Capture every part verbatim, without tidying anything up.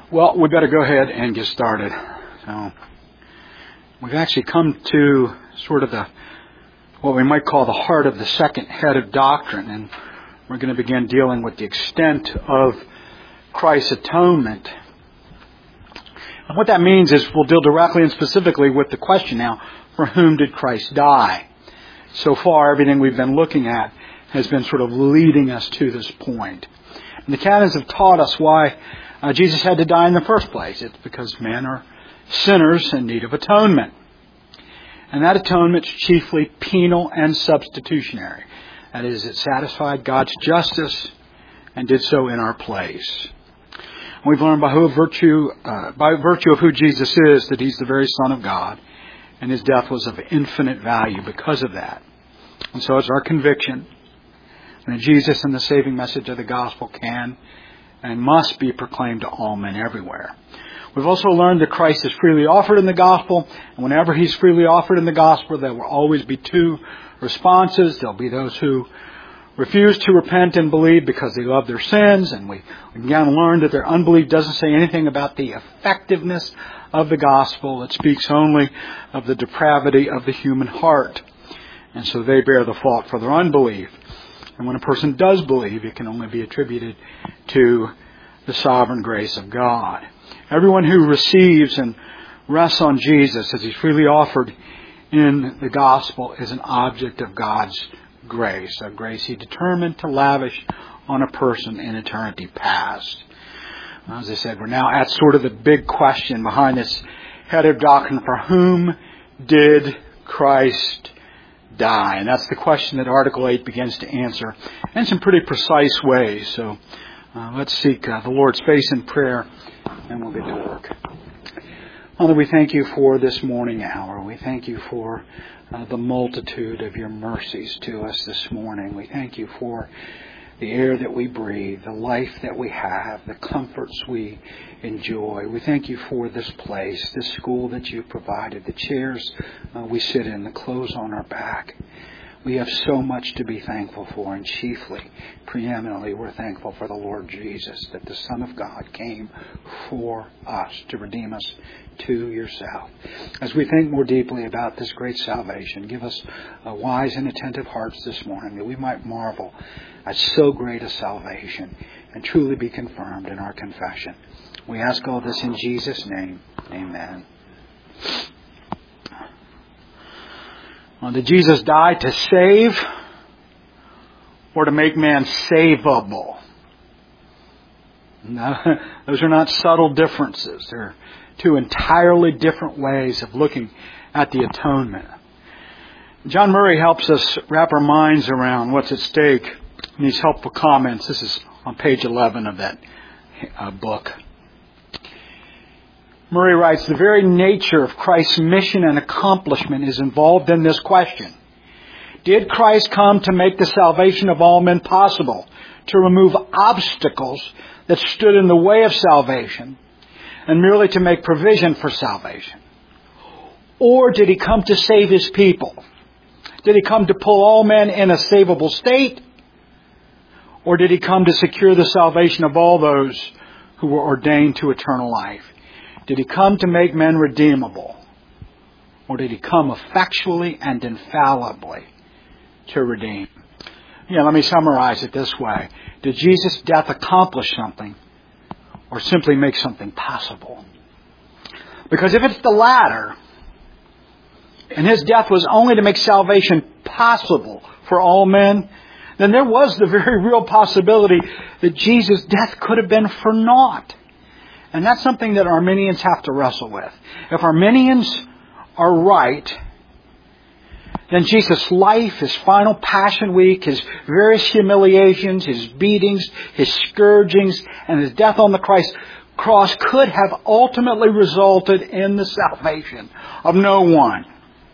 Well, we better go ahead and get started. So, we've actually come to sort of the, what we might call the heart of the second head of doctrine, and we're going to begin dealing with the extent of Christ's atonement. And what that means is we'll deal directly and specifically with the question now, for whom did Christ die? So far, everything we've been looking at has been sort of leading us to this point. And the canons have taught us why Uh, Jesus had to die in the first place. It's because men are sinners in need of atonement. And that atonement is chiefly penal and substitutionary. That is, it satisfied God's justice and did so in our place. And we've learned by, who virtue, uh, by virtue of who Jesus is that He's the very Son of God. And His death was of infinite value because of that. And so it's our conviction that Jesus and the saving message of the gospel can and must be proclaimed to all men everywhere. We've also learned that Christ is freely offered in the gospel, and whenever He's freely offered in the gospel, there will always be two responses. There'll be those who refuse to repent and believe because they love their sins, and we again learned that their unbelief doesn't say anything about the effectiveness of the gospel. It speaks only of the depravity of the human heart, and so they bear the fault for their unbelief. And when a person does believe, it can only be attributed to the sovereign grace of God. Everyone who receives and rests on Jesus as He's freely offered in the gospel is an object of God's grace, a grace He determined to lavish on a person in eternity past. As I said, we're now at sort of the big question behind this head of doctrine: for whom did Christ die? And that's the question that Article eight begins to answer in some pretty precise ways. So uh, let's seek uh, the Lord's face in prayer, and we'll get to work. Father, we thank You for this morning hour. We thank You for uh, the multitude of Your mercies to us this morning. We thank You for the air that we breathe, the life that we have, the comforts we enjoy. We thank You for this place, this school that You've provided, the chairs uh, we sit in, the clothes on our back. We have so much to be thankful for, and chiefly, preeminently, we're thankful for the Lord Jesus, that the Son of God came for us to redeem us to Yourself. As we think more deeply about this great salvation, give us uh, wise and attentive hearts this morning, that we might marvel at so great a salvation and truly be confirmed in our confession. We ask all this in Jesus' name. Amen. Well, did Jesus die to save or to make man savable? No, those are not subtle differences. They're two entirely different ways of looking at the atonement. John Murray helps us wrap our minds around what's at stake in these helpful comments. This is on page eleven of that uh, book. Murray writes, the very nature of Christ's mission and accomplishment is involved in this question. Did Christ come to make the salvation of all men possible, to remove obstacles that stood in the way of salvation, and merely to make provision for salvation? Or did He come to save His people? Did He come to pull all men in a savable state? Or did He come to secure the salvation of all those who were ordained to eternal life? Did He come to make men redeemable? Or did He come effectually and infallibly to redeem? Yeah, let me summarize it this way. Did Jesus' death accomplish something or simply make something possible? Because if it's the latter, and His death was only to make salvation possible for all men, then there was the very real possibility that Jesus' death could have been for naught. And that's something that Arminians have to wrestle with. If Arminians are right, then Jesus' life, His final Passion Week, His various humiliations, His beatings, His scourgings, and His death on the Christ cross could have ultimately resulted in the salvation of no one.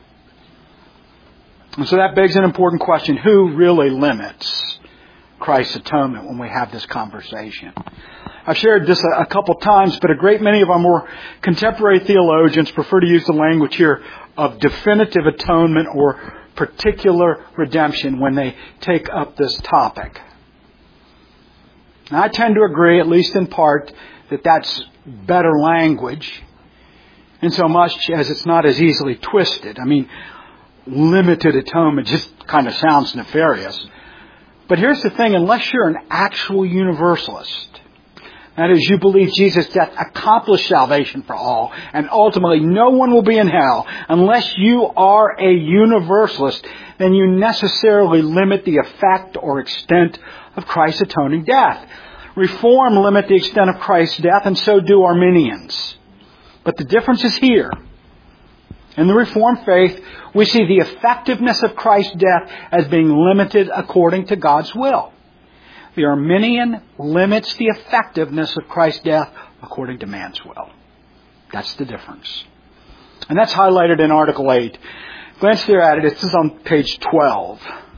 And so that begs an important question. Who really limits Christ's atonement when we have this conversation? I've shared this a, a couple times, but a great many of our more contemporary theologians prefer to use the language here of definitive atonement or particular redemption when they take up this topic. And I tend to agree, at least in part, that that's better language, in so much as it's not as easily twisted. I mean, limited atonement just kind of sounds nefarious. But here's the thing, unless you're an actual universalist, that is, you believe Jesus' death accomplished salvation for all, and ultimately no one will be in hell, unless you are a universalist, then you necessarily limit the effect or extent of Christ's atoning death. Reform limit the extent of Christ's death, and so do Arminians. But the difference is here. In the Reformed faith, we see the effectiveness of Christ's death as being limited according to God's will. The Arminian limits the effectiveness of Christ's death according to man's will. That's the difference. And that's highlighted in Article eight. Glance there at it. This is on page twelve.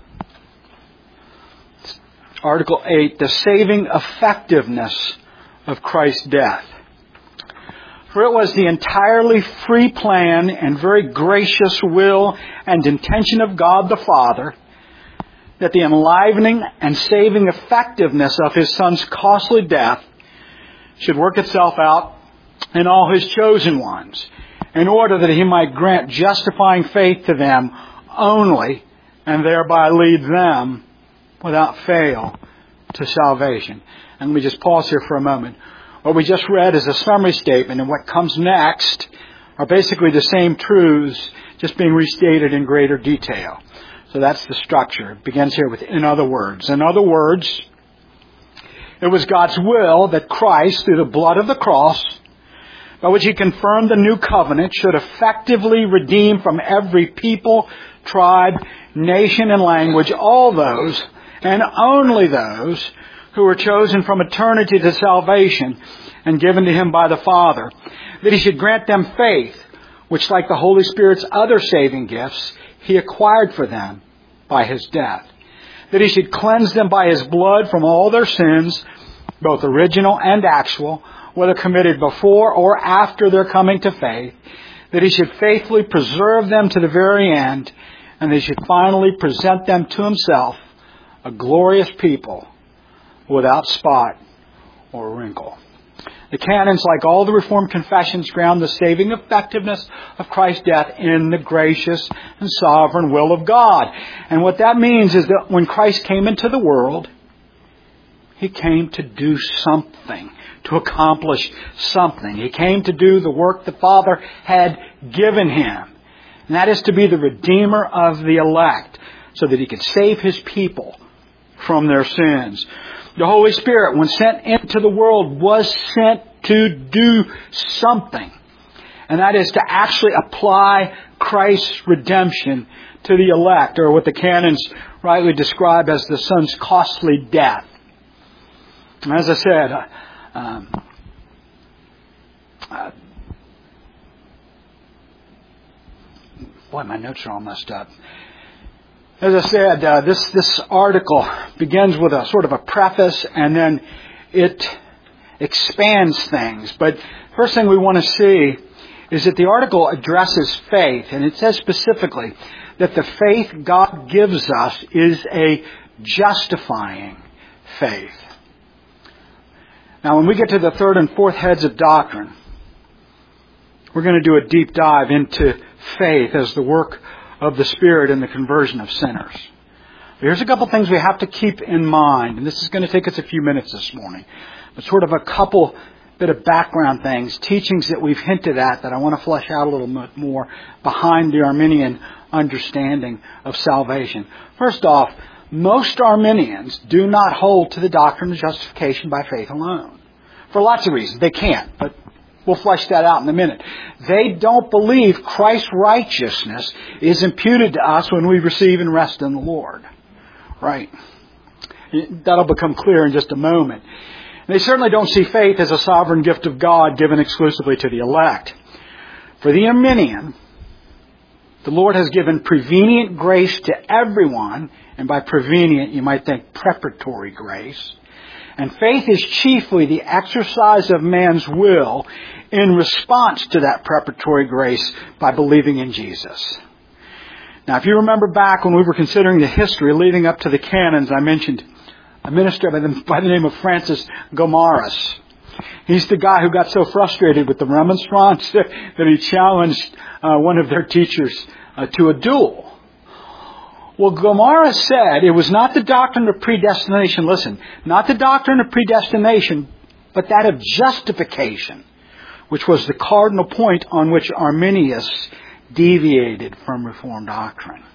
Article eight, the saving effectiveness of Christ's death. For it was the entirely free plan and very gracious will and intention of God the Father that the enlivening and saving effectiveness of His Son's costly death should work itself out in all His chosen ones, in order that He might grant justifying faith to them only, and thereby lead them without fail to salvation. And let me just pause here for a moment. What we just read is a summary statement, and what comes next are basically the same truths, just being restated in greater detail. So that's the structure. It begins here with, in other words. In other words, it was God's will that Christ, through the blood of the cross, by which He confirmed the new covenant, should effectively redeem from every people, tribe, nation, and language all those, and only those, who were chosen from eternity to salvation and given to Him by the Father, that He should grant them faith, which, like the Holy Spirit's other saving gifts, He acquired for them by His death. That He should cleanse them by His blood from all their sins, both original and actual, whether committed before or after their coming to faith. That He should faithfully preserve them to the very end, and that He should finally present them to Himself, a glorious people, without spot or wrinkle. The canons, like all the Reformed confessions, ground the saving effectiveness of Christ's death in the gracious and sovereign will of God. And what that means is that when Christ came into the world, He came to do something, to accomplish something. He came to do the work the Father had given Him. And that is to be the Redeemer of the elect, so that He could save His people from their sins. The Holy Spirit, when sent into the world, was sent to do something. And that is to actually apply Christ's redemption to the elect, or what the canons rightly describe as the Son's costly death. And as I said, um, uh, boy, my notes are all messed up. As I said, uh, this this article begins with a sort of a preface, and then it expands things. But first thing we want to see is that the article addresses faith, and it says specifically that the faith God gives us is a justifying faith. Now, when we get to the third and fourth heads of doctrine, we're going to do a deep dive into faith as the work of the Spirit in the conversion of sinners. But here's a couple things we have to keep in mind, and this is going to take us a few minutes this morning, but sort of a couple bit of background things, teachings that we've hinted at that I want to flesh out a little bit more behind the Arminian understanding of salvation. First off, most Arminians do not hold to the doctrine of justification by faith alone. For lots of reasons. They can't, but we'll flesh that out in a minute. They don't believe Christ's righteousness is imputed to us when we receive and rest in the Lord. Right? That'll become clear in just a moment. They certainly don't see faith as a sovereign gift of God given exclusively to the elect. For the Arminian, the Lord has given prevenient grace to everyone, and by prevenient you might think preparatory grace. And faith is chiefly the exercise of man's will in response to that preparatory grace by believing in Jesus. Now, if you remember back when we were considering the history leading up to the canons, I mentioned a minister by the, by the name of Francis Gomarus. He's the guy who got so frustrated with the remonstrance that he challenged uh, one of their teachers uh, to a duel. Well, Gomara said it was not the doctrine of predestination, listen, not the doctrine of predestination, but that of justification, which was the cardinal point on which Arminius deviated from Reformed doctrine.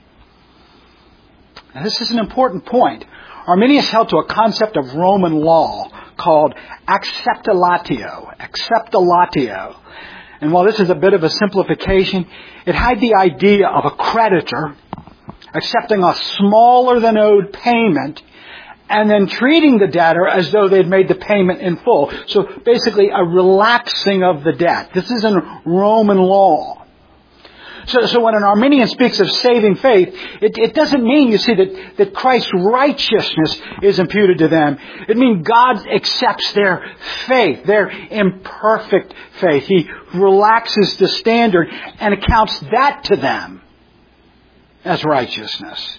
Now, this is an important point. Arminius held to a concept of Roman law called acceptatio. Acceptatio. And while this is a bit of a simplification, it had the idea of a creditor accepting a smaller than owed payment and then treating the debtor as though they'd made the payment in full. So basically a relaxing of the debt. This is in Roman law. So, so when an Arminian speaks of saving faith, it, it doesn't mean, you see, that, that Christ's righteousness is imputed to them. It means God accepts their faith, their imperfect faith. He relaxes the standard and accounts that to them as righteousness.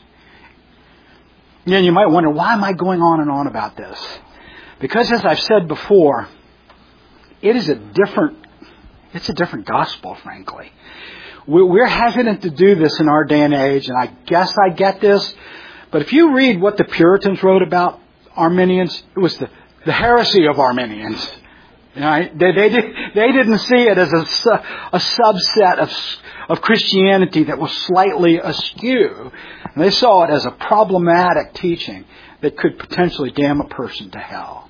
And you might wonder, why am I going on and on about this? Because as I've said before, it is a different, it's a different gospel, frankly. We're hesitant to do this in our day and age, and I guess I get this. But if you read what the Puritans wrote about Arminians, it was the, the heresy of Arminians. You know, they, they, did, they didn't see it as a, a subset of, of Christianity that was slightly askew. And they saw it as a problematic teaching that could potentially damn a person to hell.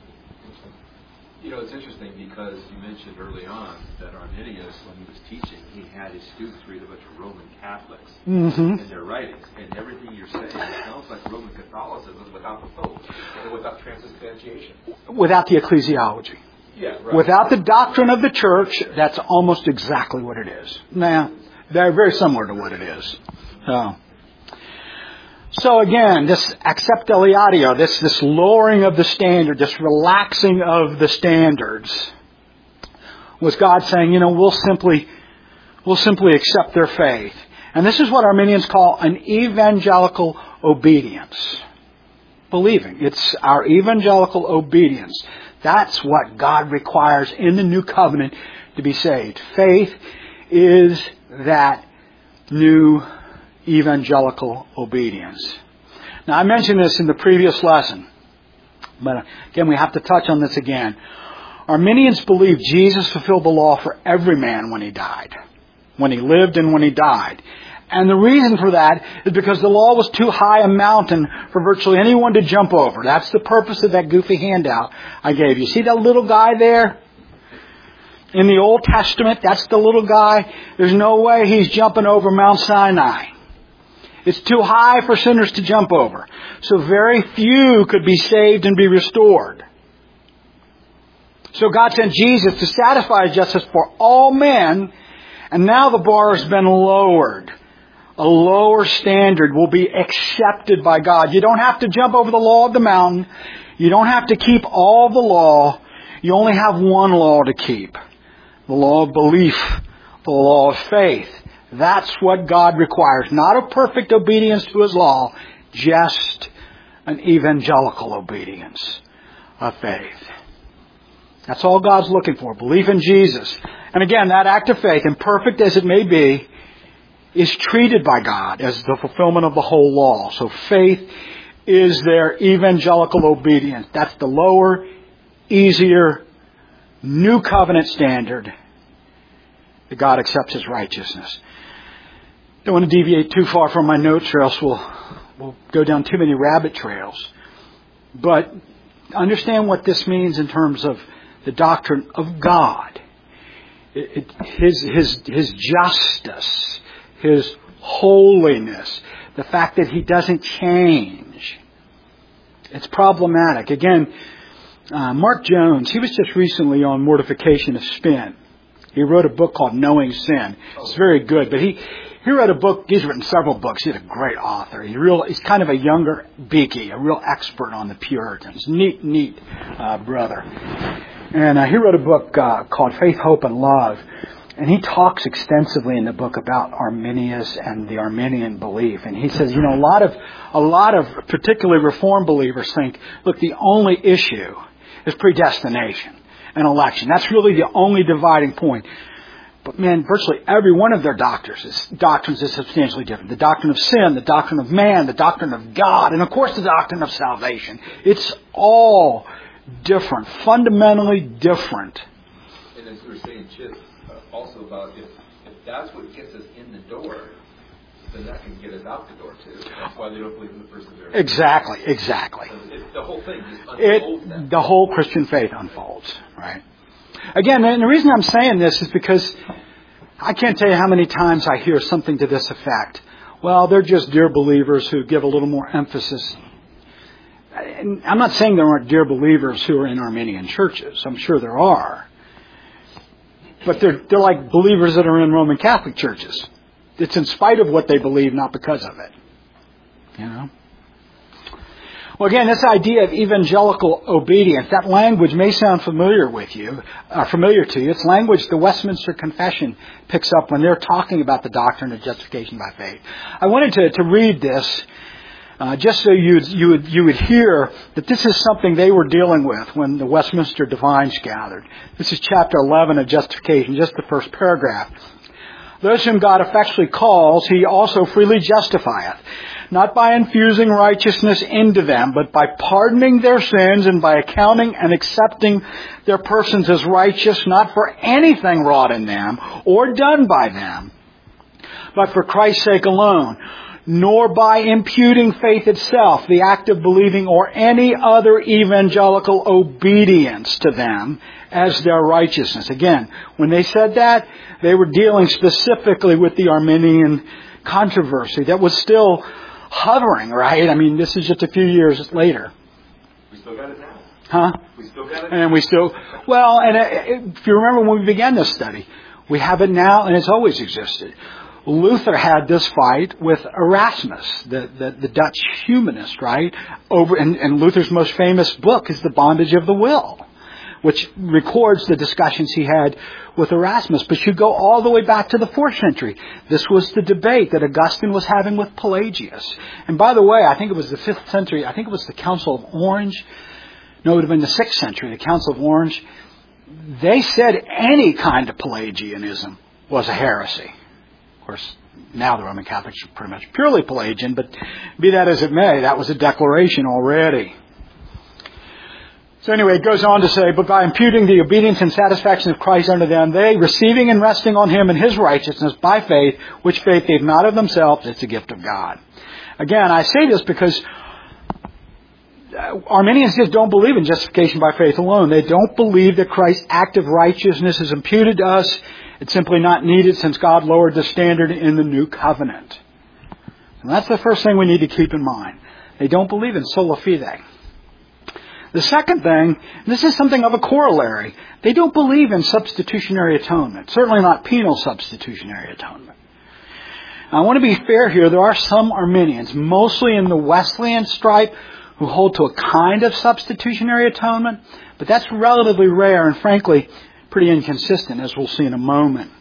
You know, it's interesting because you mentioned early on that Arminius, when he was teaching, he had his students read a bunch of Roman Catholics mm-hmm. in their writings. And everything you're saying sounds like Roman Catholicism without the Pope, and without transubstantiation. Without the ecclesiology. Yeah, right. Without the doctrine of the church, that's almost exactly what it is. Now, they're very similar to what it is. So, so again, this acceptatio, this, this lowering of the standard, this relaxing of the standards, was God saying, you know, we'll simply, we'll simply accept their faith. And this is what Arminians call an evangelical obedience. Believing. It's our evangelical obedience. That's what God requires in the new covenant to be saved. Faith is that new evangelical obedience. Now, I mentioned this in the previous lesson, but again, we have to touch on this again. Arminians believe Jesus fulfilled the law for every man when he died, when he lived and when he died. And the reason for that is because the law was too high a mountain for virtually anyone to jump over. That's the purpose of that goofy handout I gave you. See that little guy there? In the Old Testament, that's the little guy. There's no way he's jumping over Mount Sinai. It's too high for sinners to jump over. So very few could be saved and be restored. So God sent Jesus to satisfy His justice for all men, and now the bar has been lowered. A lower standard will be accepted by God. You don't have to jump over the law of the mountain. You don't have to keep all the law. You only have one law to keep. The law of belief. The law of faith. That's what God requires. Not a perfect obedience to His law. Just an evangelical obedience of faith. That's all God's looking for. Belief in Jesus. And again, that act of faith, imperfect as it may be, is treated by God as the fulfillment of the whole law. So faith is their evangelical obedience. That's the lower, easier, new covenant standard that God accepts as righteousness. Don't want to deviate too far from my notes or else we'll, we'll go down too many rabbit trails. But understand what this means in terms of the doctrine of God. It, it, his, his, his justice. His holiness, the fact that He doesn't change. It's problematic. Again, uh, Mark Jones, he was just recently on Mortification of Spin. He wrote a book called Knowing Sin. It's very good, but he, he wrote a book, he's written several books. He's a great author. He real, he's kind of a younger Beakey, a real expert on the Puritans. Neat, neat uh, brother. And uh, he wrote a book uh, called Faith, Hope, and Love. And he talks extensively in the book about Arminius and the Arminian belief. And he says, you know, a lot of, a lot of particularly Reformed believers think, look, the only issue is predestination. and election. That's really the only dividing point. But man, virtually every one of their doctrines is, doctrines is substantially different. The doctrine of sin, the doctrine of man, the doctrine of God, and of course the doctrine of salvation. It's all different, fundamentally different. And as we were saying, Chip, uh, also about if, if that's what gets us in the door, then that can get us out the door too. That's why they don't believe in the perseverance. Exactly, exactly. So it, the whole thing just unfolds. It, the whole Christian faith unfolds, right? Again, and the reason I'm saying this is because I can't tell you how many times I hear something to this effect. Well, they're just dear believers who give a little more emphasis. And I'm not saying there aren't dear believers who are in Arminian churches. I'm sure there are. But they're, they're like believers that are in Roman Catholic churches. It's in spite of what they believe, not because of it. You know? Well, again, this idea of evangelical obedience, that language may sound familiar with you, uh, familiar to you. It's language the Westminster Confession picks up when they're talking about the doctrine of justification by faith. I wanted to, to read this uh, just so you'd, you would you would hear that this is something they were dealing with when the Westminster Divines gathered. This is chapter eleven of Justification, just the first paragraph. Those whom God effectually calls, He also freely justifieth, not by infusing righteousness into them, but by pardoning their sins and by accounting and accepting their persons as righteous, not for anything wrought in them or done by them, but for Christ's sake alone, nor by imputing faith itself, the act of believing, or any other evangelical obedience to them as their righteousness. Again, when they said that, they were dealing specifically with the Arminian controversy that was still hovering, right? I mean, this is just a few years later. We still got it now. Huh? We still got it. And we still, well, and if you remember when we began this study, we have it now and it's always existed. Luther had this fight with Erasmus, the, the, the Dutch humanist, right? Over, and, and Luther's most famous book is The Bondage of the Will, which records the discussions he had with Erasmus. But you go all the way back to the fourth century. This was the debate that Augustine was having with Pelagius. And by the way, I think it was the fifth century, I think it was the Council of Orange. No, it would have been the sixth century, the Council of Orange. They said any kind of Pelagianism was a heresy. Of course, now the Roman Catholics are pretty much purely Pelagian, but be that as it may, that was a declaration already. So anyway, it goes on to say, but by imputing the obedience and satisfaction of Christ unto them, they, receiving and resting on Him and His righteousness by faith, which faith they've not of themselves, it's a gift of God. Again, I say this because Arminians just don't believe in justification by faith alone. They don't believe that Christ's act of righteousness is imputed to us. It's simply not needed since God lowered the standard in the new covenant. And that's the first thing we need to keep in mind. They don't believe in sola fide. The second thing, this is something of a corollary, they don't believe in substitutionary atonement, certainly not penal substitutionary atonement. Now, I want to be fair here, there are some Arminians, mostly in the Wesleyan stripe, who hold to a kind of substitutionary atonement, but that's relatively rare and frankly pretty inconsistent, as we'll see in a moment.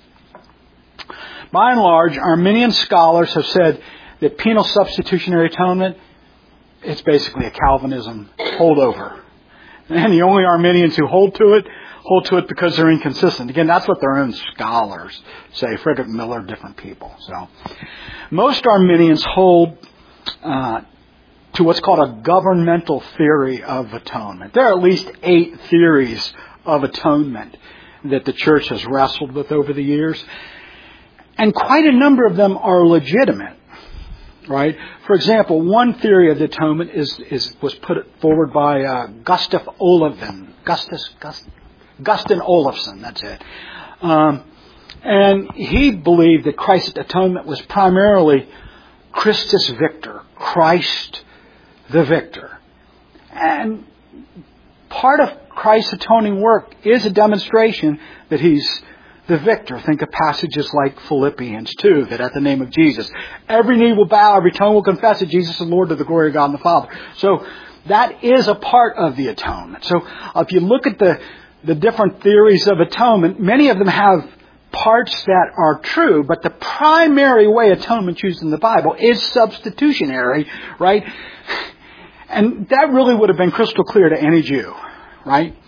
By and large, Arminian scholars have said that penal substitutionary atonement, it's basically a Calvinism holdover. And the only Arminians who hold to it, hold to it because they're inconsistent. Again, that's what their own scholars say. Frederick Miller, different people. So, most Arminians hold uh, to what's called a governmental theory of atonement. There are at least eight theories of atonement that the church has wrestled with over the years. And quite a number of them are legitimate. Right? For example, one theory of the atonement is, is was put forward by uh, Gustav Olofsson. Gustus, Gust, Gustin Olofsson, that's it. Um, and he believed that Christ's atonement was primarily Christus Victor, Christ the victor. And part of Christ's atoning work is a demonstration that He's the victor. Think of passages like Philippians two, that at the name of Jesus, every knee will bow, every tongue will confess that Jesus is Lord to the glory of God and the Father. So that is a part of the atonement. So if you look at the, the different theories of atonement, many of them have parts that are true, but the primary way atonement's used in the Bible is substitutionary, right? And that really would have been crystal clear to any Jew, right?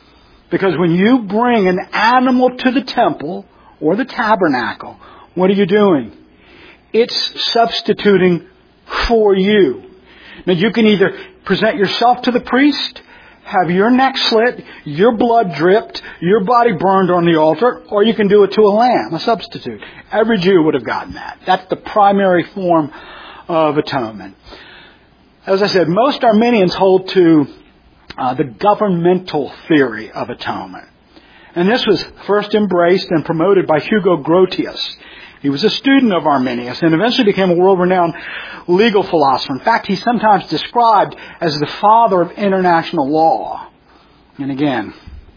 Because when you bring an animal to the temple or the tabernacle, what are you doing? It's substituting for you. Now you can either present yourself to the priest, have your neck slit, your blood dripped, your body burned on the altar, or you can do it to a lamb, a substitute. Every Jew would have gotten that. That's the primary form of atonement. As I said, most Arminians hold to uh, the governmental theory of atonement. And this was first embraced and promoted by Hugo Grotius. He was a student of Arminius and eventually became a world-renowned legal philosopher. In fact, he's sometimes described as the father of international law. And again,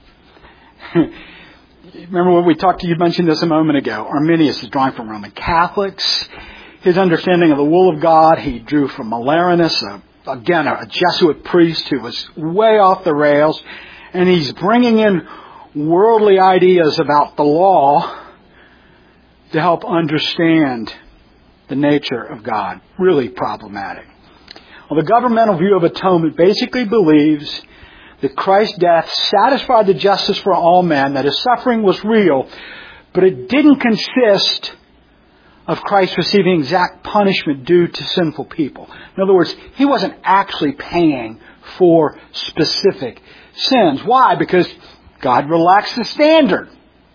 remember what we talked to you, mentioned this a moment ago. Arminius is drawing from Roman Catholics. His understanding of the will of God, he drew from Malerinus, a, again, a Jesuit priest who was way off the rails. And he's bringing in worldly ideas about the law to help understand the nature of God. Really problematic. Well, the governmental view of atonement basically believes that Christ's death satisfied the justice for all men, that his suffering was real, but it didn't consist of Christ receiving exact punishment due to sinful people. In other words, he wasn't actually paying for specific sins. Why? Because God relaxed the standard.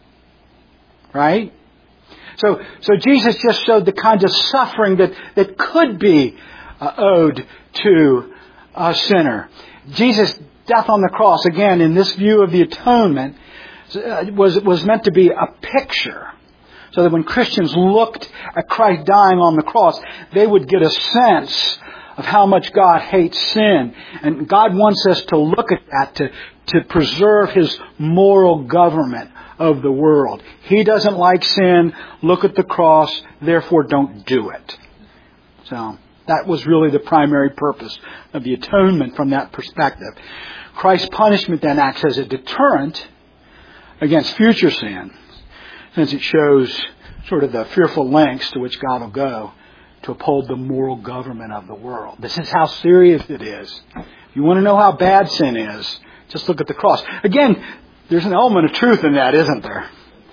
Right? So, so Jesus just showed the kind of suffering that, that could be uh, owed to a sinner. Jesus' death on the cross, again, in this view of the atonement, uh, was, was meant to be a picture. So that when Christians looked at Christ dying on the cross, they would get a sense of how much God hates sin. And God wants us to look at that to, to preserve His moral government of the world. He doesn't like sin. Look at the cross. Therefore, don't do it. So that was really the primary purpose of the atonement from that perspective. Christ's punishment then acts as a deterrent against future sin, since it shows sort of the fearful lengths to which God will go to uphold the moral government of the world. This is how serious it is. If you want to know how bad sin is, just look at the cross. Again, there's an element of truth in that, isn't there?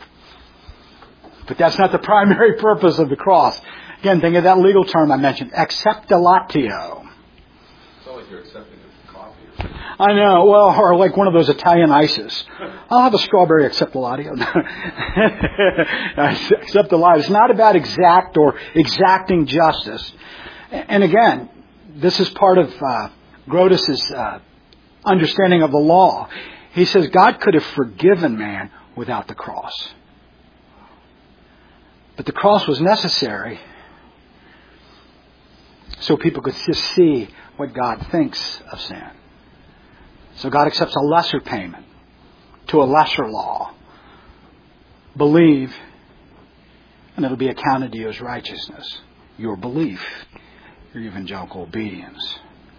But that's not the primary purpose of the cross. Again, think of that legal term I mentioned, acceptatio. It's like you're accepting a coffee or something. I know, well, or like one of those Italian ices. I'll have a strawberry acceptalatio. Acceptalatio. It's not about exact or exacting justice. And again, this is part of uh, Grotius's uh, understanding of the law. He says God could have forgiven man without the cross. But the cross was necessary so people could just see what God thinks of sin. So God accepts a lesser payment to a lesser law. Believe, and it'll be accounted to you as righteousness. Your belief, your evangelical obedience.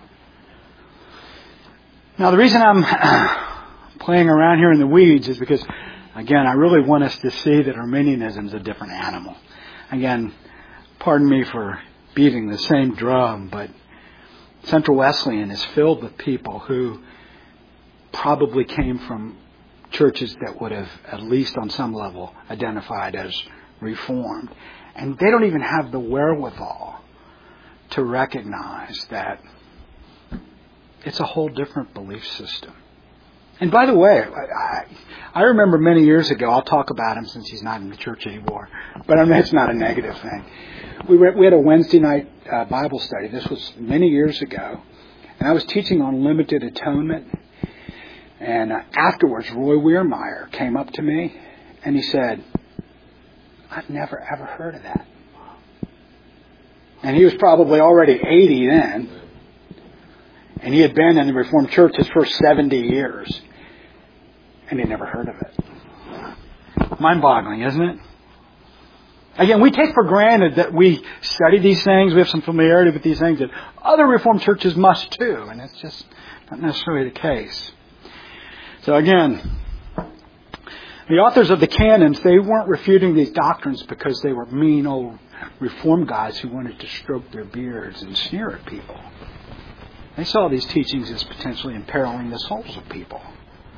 Now the reason I'm playing around here in the weeds is because, again, I really want us to see that Arminianism is a different animal. Again, pardon me for beating the same drum, but Central Wesleyan is filled with people who probably came from churches that would have, at least on some level, identified as Reformed. And they don't even have the wherewithal to recognize that it's a whole different belief system. And by the way, I, I remember many years ago, I'll talk about him since he's not in the church anymore, but I mean, it's not a negative thing. We, were, we had a Wednesday night uh, Bible study. This was many years ago. And I was teaching on limited atonement. And uh, afterwards, Roy Weirmeyer came up to me and he said, I've never ever heard of that. And he was probably already eighty then. And he had been in the Reformed Church his first seventy years. And he'd never heard of it. Mind-boggling, isn't it? Again, we take for granted that we study these things, we have some familiarity with these things, that other Reformed churches must too. And it's just not necessarily the case. So again, the authors of the canons, they weren't refuting these doctrines because they were mean old Reformed guys who wanted to stroke their beards and sneer at people. They saw these teachings as potentially imperiling the souls of people.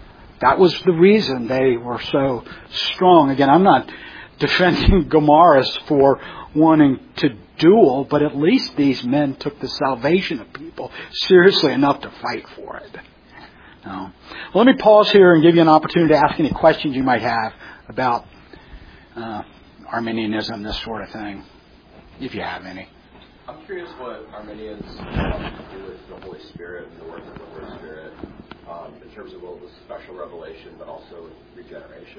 That was the reason they were so strong. Again, I'm not defending Gomarus for wanting to duel, but at least these men took the salvation of people seriously enough to fight for it. No. Well, let me pause here and give you an opportunity to ask any questions you might have about uh, Arminianism, this sort of thing, if you have any. I'm curious what Arminians um, do with the Holy Spirit and the work of the Holy Spirit um, in terms of both the special revelation, but also regeneration.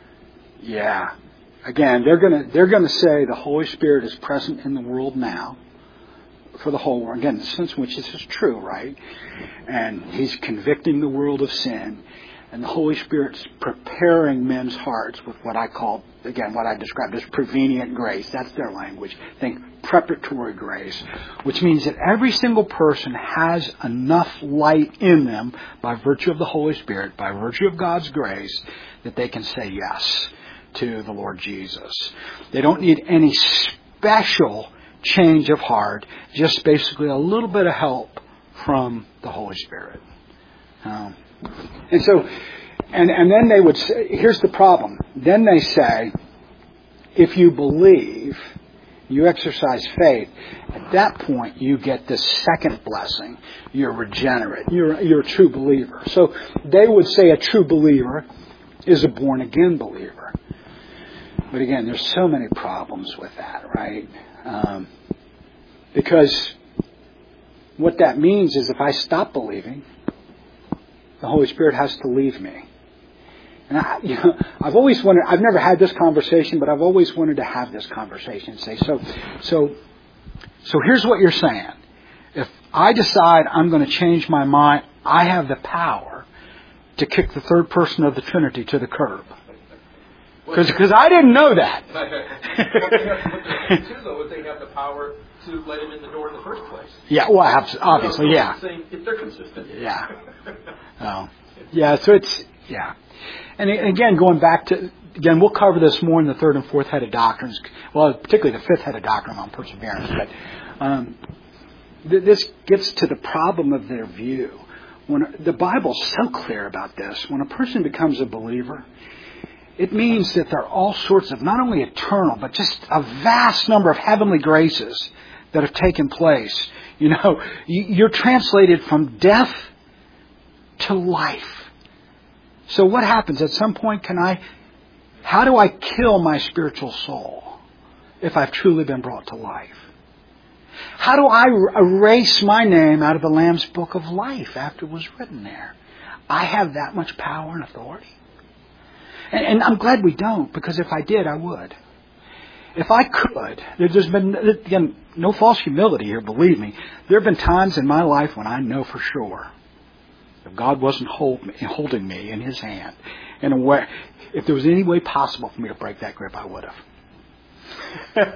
Yeah. Again, they're going to they're going to say the Holy Spirit is present in the world now for the whole world. Again, the sense in which this is true, right? And He's convicting the world of sin. And the Holy Spirit's preparing men's hearts with what I call, again, what I described as prevenient grace. That's their language. Think preparatory grace, which means that every single person has enough light in them by virtue of the Holy Spirit, by virtue of God's grace, that they can say yes to the Lord Jesus. They don't need any special change of heart, just basically a little bit of help from the Holy Spirit. Um, and so, and, and then they would say, here's the problem. Then they say, if you believe, you exercise faith, at that point you get this second blessing. You're regenerate. You're, you're a true believer. So they would say a true believer is a born-again believer. But again, there's so many problems with that, right? Um, because what that means is if I stop believing, the Holy Spirit has to leave me. And I, you know, I've always wanted, I've never had this conversation, but I've always wanted to have this conversation and say, so, so, so here's what you're saying. If I decide I'm going to change my mind, I have the power to kick the third person of the Trinity to the curb. Because I didn't know that. Too, though, would they have the power to let him in the door in the first place? Yeah, well, obviously, yeah. If they're consistent. Yeah. Oh. Yeah, so it's, yeah. And again, going back to, again, we'll cover this more in the third and fourth headed doctrines. Well, particularly the fifth headed doctrine on perseverance. But um, th- this gets to the problem of their view. When the Bible's so clear about this, when a person becomes a believer, it means that there are all sorts of, not only eternal, but just a vast number of heavenly graces that have taken place. You know, you're translated from death to life. So what happens? At some point, can I, how do I kill my spiritual soul if I've truly been brought to life? How do I erase my name out of the Lamb's Book of Life after it was written there? I have that much power and authority. And, and I'm glad we don't, because if I did, I would. If I could, there's been, again, no false humility here, believe me. There have been times in my life when I know for sure if God wasn't hold me, holding me in His hand in a way, if there was any way possible for me to break that grip, I would have.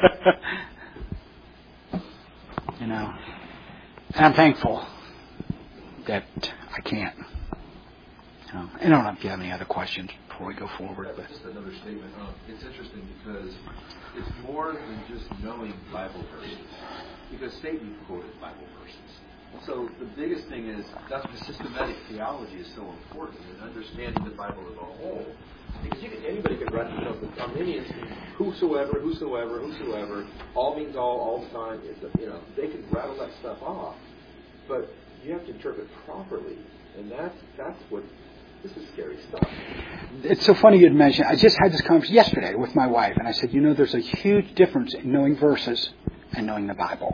You know, and I'm thankful that I can't. You know, I don't know if you have any other questions before we go forward. But just another statement. Um, it's interesting because it's more than just knowing Bible verses. Because Satan quoted Bible verses. So the biggest thing is that's why systematic theology is so important in understanding the Bible as a whole. Because you can, anybody can write, you know, the Arminians, whosoever, whosoever, whosoever, all means all, all the time. It's a, you know, they can rattle that stuff off, but you have to interpret properly, and that's that's what. This is scary stuff. It's so funny you'd mention. I just had this conversation yesterday with my wife, and I said, you know, there's a huge difference in knowing verses and knowing the Bible.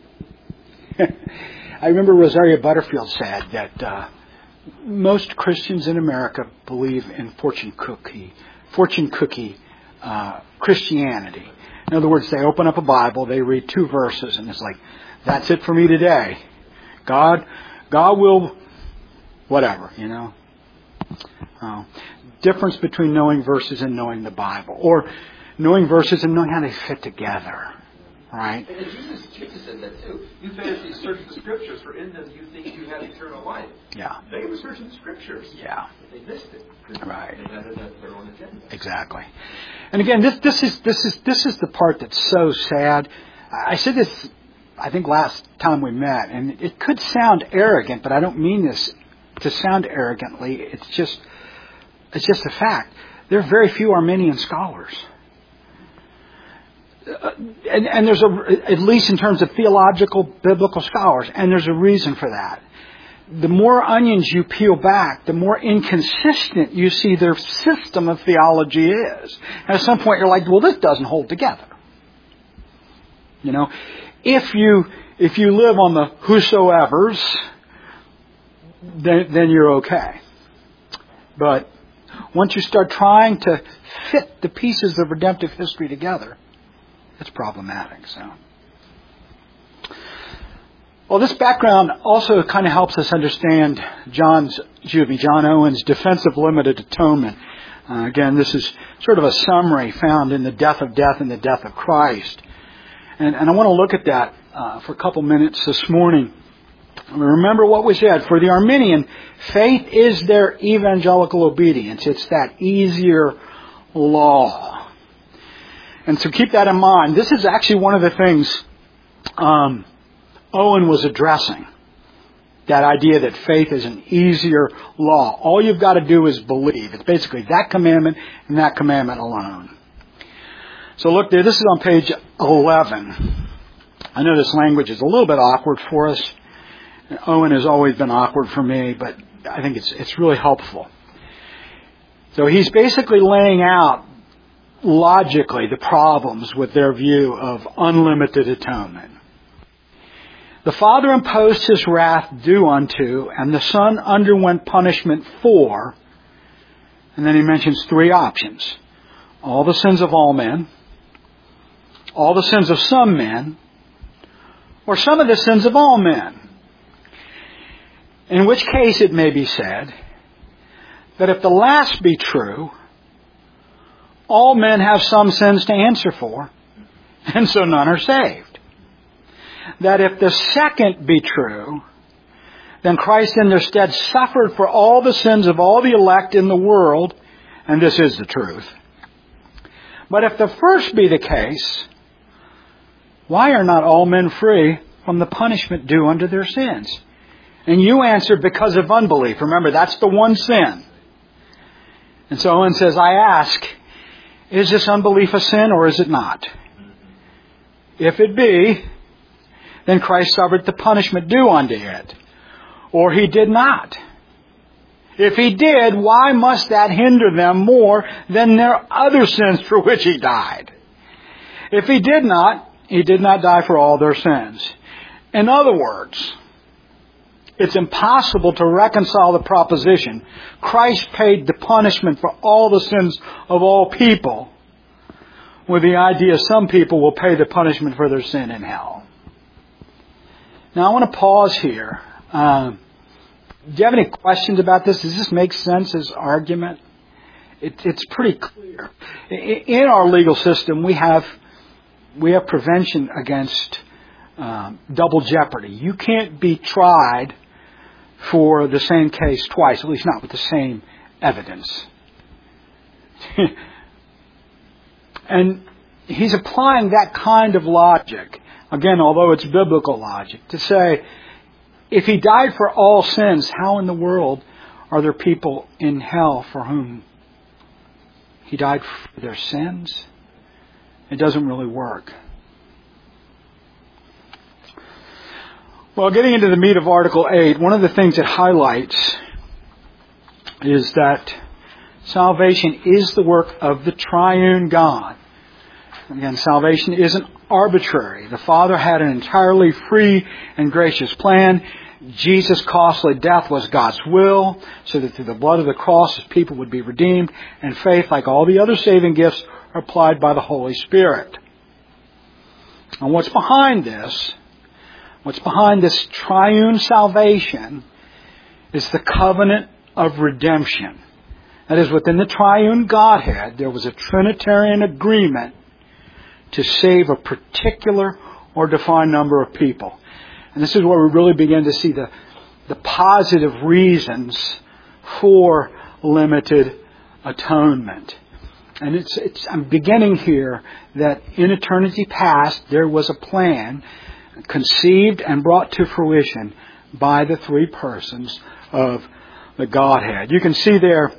I remember Rosaria Butterfield said that uh, most Christians in America believe in fortune cookie, fortune cookie uh, Christianity. In other words, they open up a Bible, they read two verses, and it's like, that's it for me today. God, God will, whatever, you know. Uh, difference between knowing verses and knowing the Bible, or knowing verses and knowing how they fit together, right? And Jesus, Jesus said that too. You Pharisees search the Scriptures, for in them you think you have eternal life. Yeah. They were searching the Scriptures. Yeah. But they missed it. Right. They had their own agenda. Exactly. And again, this this is this is this is the part that's so sad. I said this, I think, last time we met, and it could sound arrogant, but I don't mean this to sound arrogantly. It's just it's just a fact. There are very few Arminian scholars. Uh, and, and there's a, at least in terms of theological, biblical scholars, and there's a reason for that. The more onions you peel back, the more inconsistent you see their system of theology is. And at some point you're like, well, this doesn't hold together. You know, if you, if you live on the whosoevers, then, then you're okay. But once you start trying to fit the pieces of redemptive history together, it's problematic. So, well, this background also kind of helps us understand John's, excuse me, John Owen's defense of limited atonement. Uh, again, this is sort of a summary found in the Death of Death and the Death of Christ, and, and I want to look at that uh, for a couple minutes this morning. Remember what we said. For the Arminian, faith is their evangelical obedience. It's that easier law. And so keep that in mind. This is actually one of the things um, Owen was addressing. That idea that faith is an easier law. All you've got to do is believe. It's basically that commandment and that commandment alone. So look there. This is on page eleven. I know this language is a little bit awkward for us. Owen has always been awkward for me, but I think it's it's really helpful. So he's basically laying out logically the problems with their view of unlimited atonement. The Father imposed His wrath due unto, and the Son underwent punishment for, and then he mentions three options. All the sins of all men, all the sins of some men, or some of the sins of all men. In which case it may be said that if the last be true, all men have some sins to answer for, and so none are saved. That if the second be true, then Christ in their stead suffered for all the sins of all the elect in the world, and this is the truth. But if the first be the case, why are not all men free from the punishment due unto their sins? And you answer, because of unbelief. Remember, that's the one sin. And so Owen says, I ask, is this unbelief a sin or is it not? If it be, then Christ suffered the punishment due unto it. Or He did not. If He did, why must that hinder them more than their other sins for which He died? If He did not, He did not die for all their sins. In other words, it's impossible to reconcile the proposition Christ paid the punishment for all the sins of all people with the idea some people will pay the punishment for their sin in hell. Now I want to pause here. Um, do you have any questions about this? Does this make sense as argument? It, it's pretty clear. In our legal system, we have we have prevention against um, double jeopardy. You can't be tried for the same case twice, at least not with the same evidence. And he's applying that kind of logic, again, although it's biblical logic, to say, if He died for all sins, how in the world are there people in hell for whom He died for their sins? It doesn't really work. Well, getting into the meat of Article eight, one of the things it highlights is that salvation is the work of the triune God. Again, salvation isn't arbitrary. The Father had an entirely free and gracious plan. Jesus' costly death was God's will, so that through the blood of the cross His people would be redeemed, and faith, like all the other saving gifts, are applied by the Holy Spirit. And what's behind this? What's behind this triune salvation is the covenant of redemption. That is, within the triune Godhead, there was a Trinitarian agreement to save a particular or defined number of people. And this is where we really begin to see the, the positive reasons for limited atonement. And it's, it's, I'm beginning here that in eternity past, there was a plan conceived and brought to fruition by the three persons of the Godhead. You can see there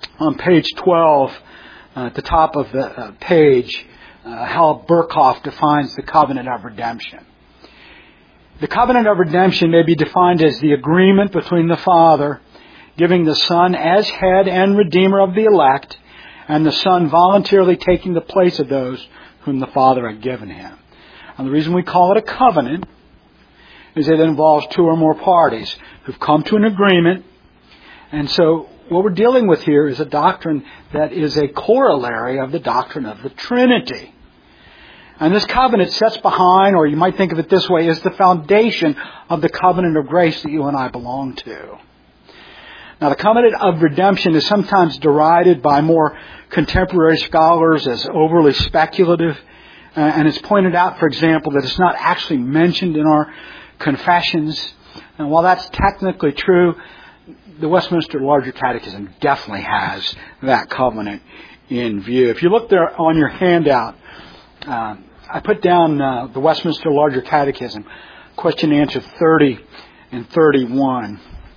on page twelve, uh, at the top of the uh, page, uh, how Burkhoff defines the covenant of redemption. The covenant of redemption may be defined as the agreement between the Father giving the Son as head and redeemer of the elect, and the Son voluntarily taking the place of those whom the Father had given him. And the reason we call it a covenant is that it involves two or more parties who've come to an agreement. And so what we're dealing with here is a doctrine that is a corollary of the doctrine of the Trinity. And this covenant sets behind, or you might think of it this way, is the foundation of the covenant of grace that you and I belong to. Now, the covenant of redemption is sometimes derided by more contemporary scholars as overly speculative. Uh, and it's pointed out, for example, that it's not actually mentioned in our confessions. And while that's technically true, the Westminster Larger Catechism definitely has that covenant in view. If you look there on your handout, uh, I put down uh, the Westminster Larger Catechism, question and answer thirty and thirty-one.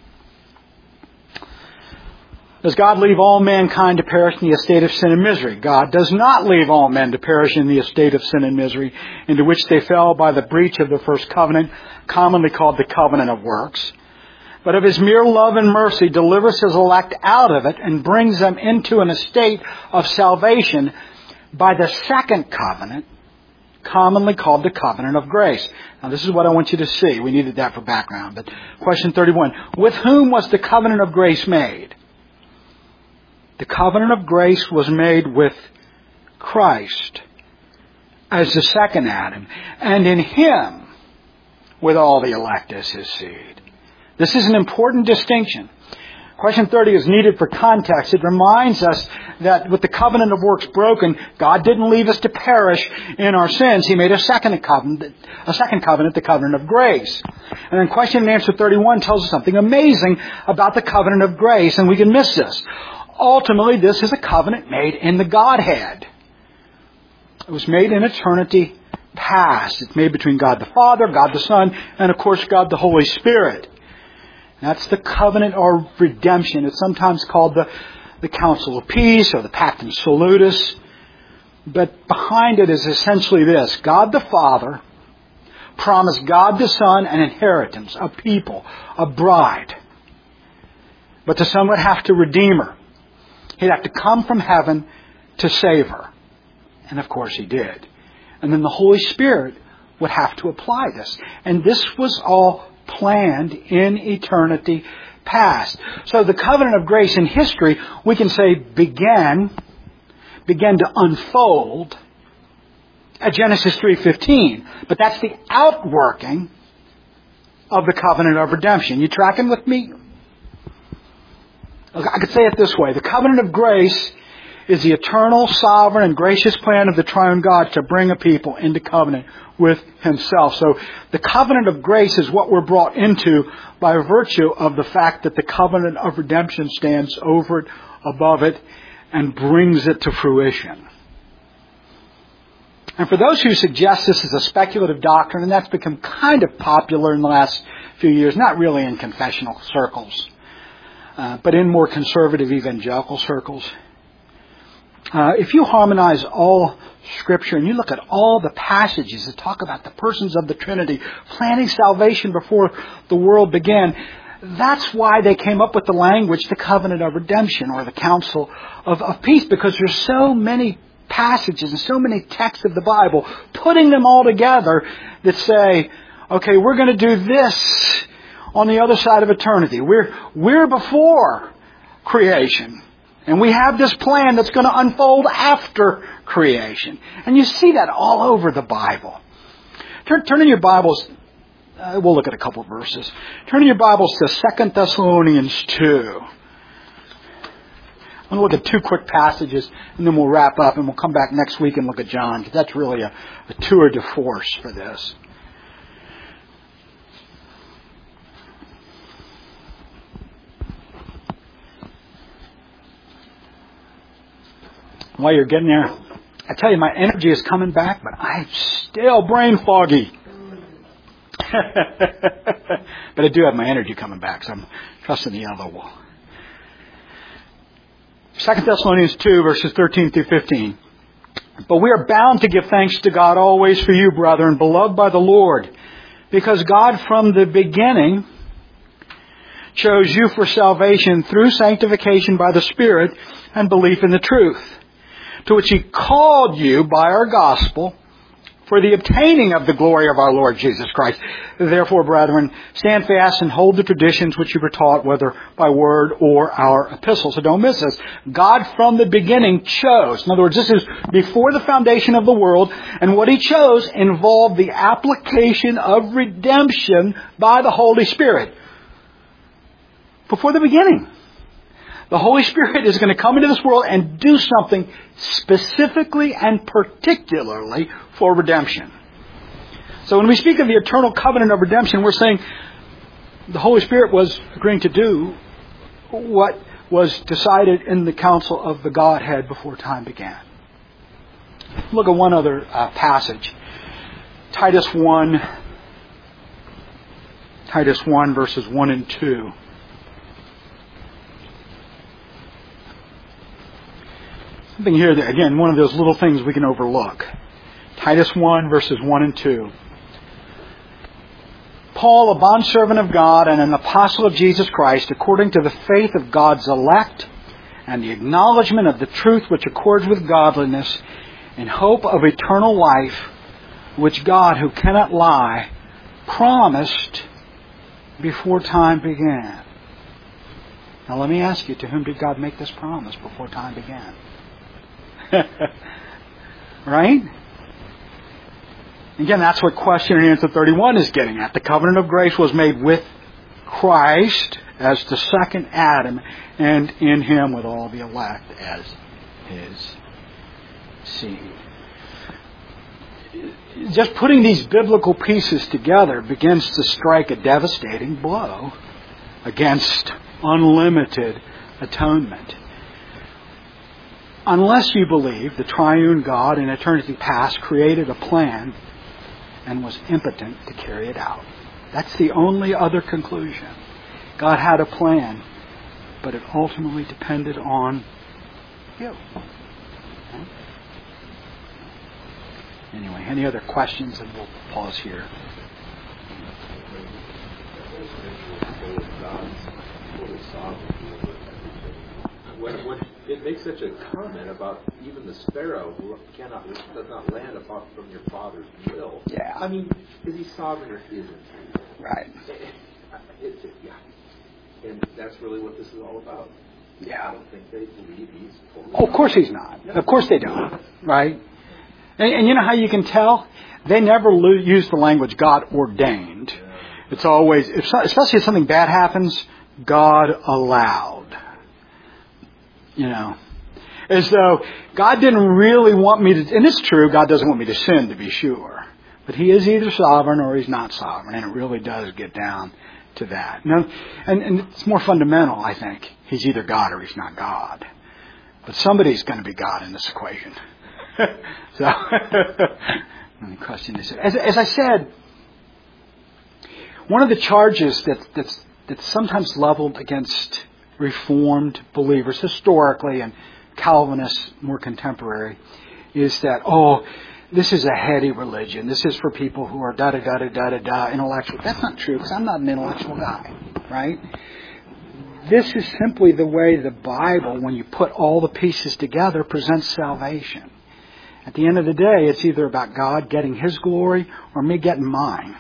Does God leave all mankind to perish in the estate of sin and misery? God does not leave all men to perish in the estate of sin and misery, into which they fell by the breach of the first covenant, commonly called the covenant of works. But of His mere love and mercy delivers His elect out of it and brings them into an estate of salvation by the second covenant, commonly called the covenant of grace. Now this is what I want you to see. We needed that for background. But question thirty-one. With whom was the covenant of grace made? The covenant of grace was made with Christ as the second Adam, and in Him with all the elect as His seed. This is an important distinction. Question thirty is needed for context. It reminds us that with the covenant of works broken, God didn't leave us to perish in our sins. He made a second covenant, a second covenant, the covenant of grace. And then question and answer thirty-one tells us something amazing about the covenant of grace, and we can miss this. Ultimately, this is a covenant made in the Godhead. It was made in eternity past. It's made between God the Father, God the Son, and of course God the Holy Spirit. That's the covenant of redemption. It's sometimes called the, the Council of Peace or the Pactum Salutis. But behind it is essentially this. God the Father promised God the Son an inheritance, a people, a bride. But the Son would have to redeem her. He'd have to come from heaven to save her. And of course He did. And then the Holy Spirit would have to apply this. And this was all planned in eternity past. So the covenant of grace in history, we can say began, began to unfold at Genesis three fifteen. But that's the outworking of the covenant of redemption. You tracking with me? I could say it this way. The covenant of grace is the eternal, sovereign, and gracious plan of the triune God to bring a people into covenant with Himself. So the covenant of grace is what we're brought into by virtue of the fact that the covenant of redemption stands over it, above it, and brings it to fruition. And for those who suggest this is a speculative doctrine, and that's become kind of popular in the last few years, not really in confessional circles, uh, but in more conservative evangelical circles. Uh, if you harmonize all Scripture and you look at all the passages that talk about the persons of the Trinity planning salvation before the world began, that's why they came up with the language, the covenant of redemption or the council of, of peace, because there's so many passages and so many texts of the Bible, putting them all together that say, okay, we're going to do this on the other side of eternity. We're, we're before creation. And we have this plan that's going to unfold after creation. And you see that all over the Bible. Turn, turn in your Bibles. Uh, we'll look at a couple of verses. Turn in your Bibles to Second Thessalonians two. I'm going to look at two quick passages, and then we'll wrap up, and we'll come back next week and look at John, because that's really a, a tour de force for this. While you're getting there, I tell you, my energy is coming back, but I'm still brain foggy. But I do have my energy coming back, so I'm trusting the other will. Second Thessalonians two, verses thirteen through fifteen. But we are bound to give thanks to God always for you, brethren, beloved by the Lord, because God from the beginning chose you for salvation through sanctification by the Spirit and belief in the truth, to which He called you by our gospel for the obtaining of the glory of our Lord Jesus Christ. Therefore, brethren, stand fast and hold the traditions which you were taught, whether by word or our epistles. So don't miss this. God from the beginning chose. In other words, this is before the foundation of the world, and what He chose involved the application of redemption by the Holy Spirit. Before the beginning. The Holy Spirit is going to come into this world and do something specifically and particularly for redemption. So when we speak of the eternal covenant of redemption, we're saying the Holy Spirit was agreeing to do what was decided in the council of the Godhead before time began. Look at one other uh, passage. Titus one. Titus one, verses one and two. Something here that, again, one of those little things we can overlook. Titus one, verses one and two. Paul, a bondservant of God and an apostle of Jesus Christ, according to the faith of God's elect and the acknowledgement of the truth which accords with godliness, in hope of eternal life, which God, who cannot lie, promised before time began. Now let me ask you, to whom did God make this promise before time began? Right? Again, that's what question and answer thirty-one is getting at. The covenant of grace was made with Christ as the second Adam, and in Him with all the elect as His seed. Just putting these biblical pieces together begins to strike a devastating blow against unlimited atonement. Unless you believe the triune God in eternity past created a plan and was impotent to carry it out. That's the only other conclusion. God had a plan, but it ultimately depended on you. Okay? Anyway, any other questions? And we'll pause here. When, when it makes such a comment about even the sparrow cannot does not land apart from your Father's will. Yeah. I mean, is He sovereign or isn't He? Right. It, it, it, yeah. And that's really what this is all about. Yeah. I don't think they believe He's totally. Oh, of course He's not. No. Of course they don't. Right. And, and you know how you can tell? They never lo- use the language God ordained. Yeah. It's always, if so, especially if something bad happens, God allowed. You know, as though God didn't really want me to, and it's true, God doesn't want me to sin, to be sure. But He is either sovereign or He's not sovereign, and it really does get down to that. Now, and, and it's more fundamental, I think. He's either God or He's not God. But somebody's going to be God in this equation. So, and the question is, as, as I said, one of the charges that, that's, that's sometimes leveled against Reformed believers historically and Calvinists more contemporary is that, oh, this is a heady religion. This is for people who are da da da da da da da intellectual. That's not true, because I'm not an intellectual guy, right? This is simply the way the Bible, when you put all the pieces together, presents salvation. At the end of the day, it's either about God getting His glory or me getting mine.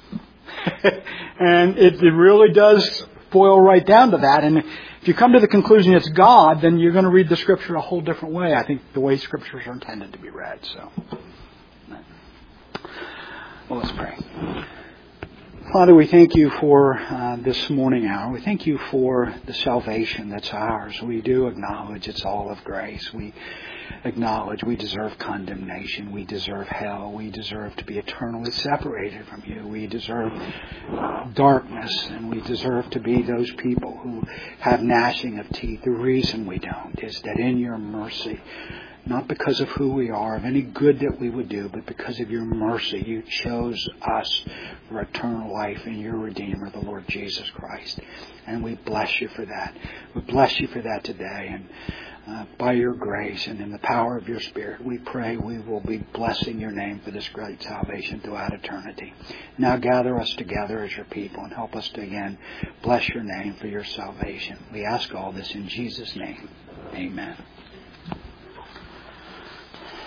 And it, it really does boil right down to that. And if you come to the conclusion it's God, then you're going to read the Scripture a whole different way. I think the way Scriptures are intended to be read. So, well, let's pray. Father, we thank You for uh, this morning hour. We thank You for the salvation that's ours. We do acknowledge it's all of grace. We acknowledge we deserve condemnation. We deserve hell. We deserve to be eternally separated from You. We deserve darkness, and we deserve to be those people who have gnashing of teeth. The reason we don't is that in Your mercy, not because of who we are, of any good that we would do, but because of Your mercy, You chose us for eternal life in Your Redeemer, the Lord Jesus Christ. And we bless You for that. We bless You for that today. And uh, by your grace and in the power of your Spirit, we pray we will be blessing your name for this great salvation throughout eternity. Now gather us together as your people and help us to again bless your name for your salvation. We ask all this in Jesus' name. Amen.